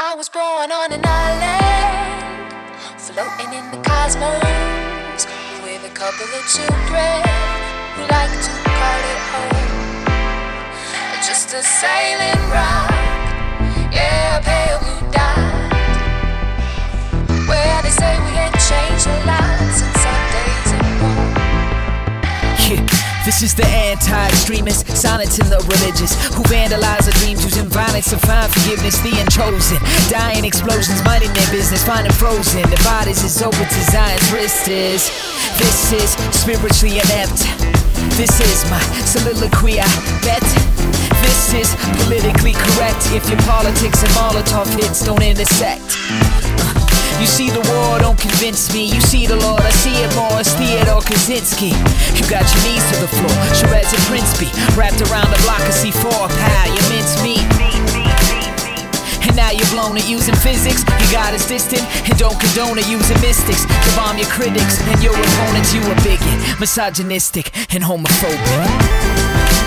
I was born on an island, floating in the cosmos, with a couple of children who like to call it home. Just a sailing rock, yeah, a pale blue dot, where they say we ain't changed a lot since our days in Rome. This is the anti-extremists, silent to the religious, who vandalize our dreams using violence to find forgiveness. The unchosen, dying explosions, minding their business, finding frozen. The bodies is over to Zion's wrist is. This is spiritually inept. This is my soliloquy, I bet. This is politically correct if your politics and Molotov hits don't intersect. You see the war, don't convince me. You see the Lord, I see it more as Theodore Kaczynski. You got your knees to the floor, Sherez and Princeby, wrapped around the block of C4, pal, you mince meat. And now you're blown at using physics. Your God is distant and don't condone it using mystics to bomb your critics and your opponents. You a bigot, misogynistic and homophobic.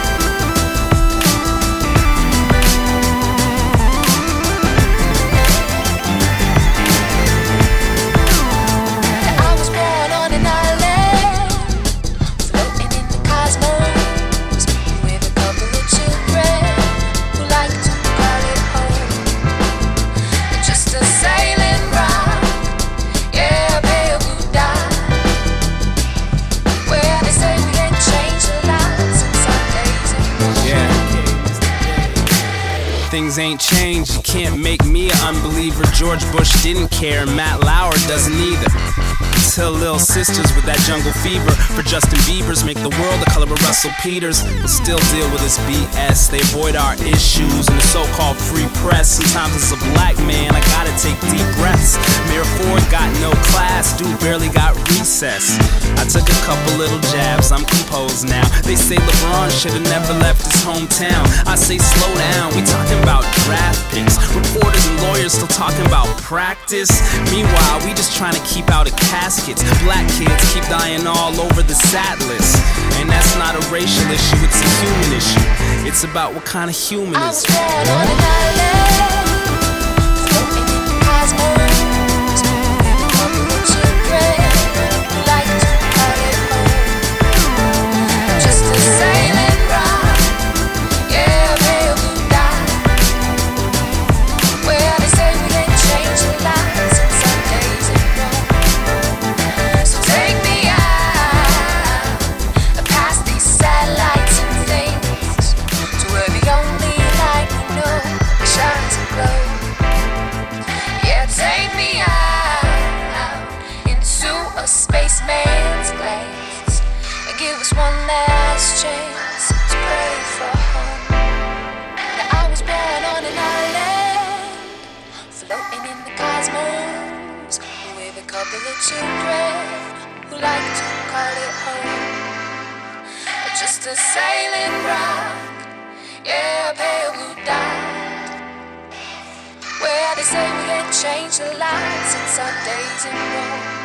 Things ain't changed, you can't make me an unbeliever. George Bush didn't care, Matt Lauer doesn't either. Until Lil Sisters with that jungle fever for Justin Bieber's make the world the color of Russell Peters. We'll still deal with this BS, they avoid our issues and the so-called free press. Sometimes as a black man, I gotta take deep breaths. Mayor Ford got no class, dude barely got recess. I took a couple little jabs, I'm composed now. They say LeBron should've never left his hometown. I say slow down, we talking about draft picks. Reporters and lawyers still talking about practice. Meanwhile, we just trying to keep out of caskets. Black kids keep dying all over the SAT list. And that's not a racial issue, it's a human issue. It's about what kind of human I is. was born on an island, floating in the cosmos, with a couple of children who like to call it home. Just a sailing rock, yeah, a pale blue dot, where they say we ain't changed a lot since our days in Rome. So take me out, past these satellites and things, to where the only light we know shines and glows. Yeah, take me out into a spaceman's glaze and give us one last chance to pray for home. Now I was born on an island, floating in the cosmos, with a couple of children who like to call it home. Just a sailing rock, yeah, a pale blue dot, where they say we ain't changed a lot since our days in Rome.